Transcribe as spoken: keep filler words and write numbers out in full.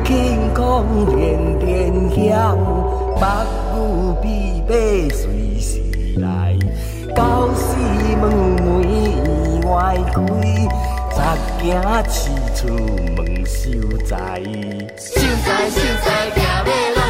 轻狂连连响，北牛美马随时来。到时门楣院外开，杂行市厝问秀才。秀才秀才行要来。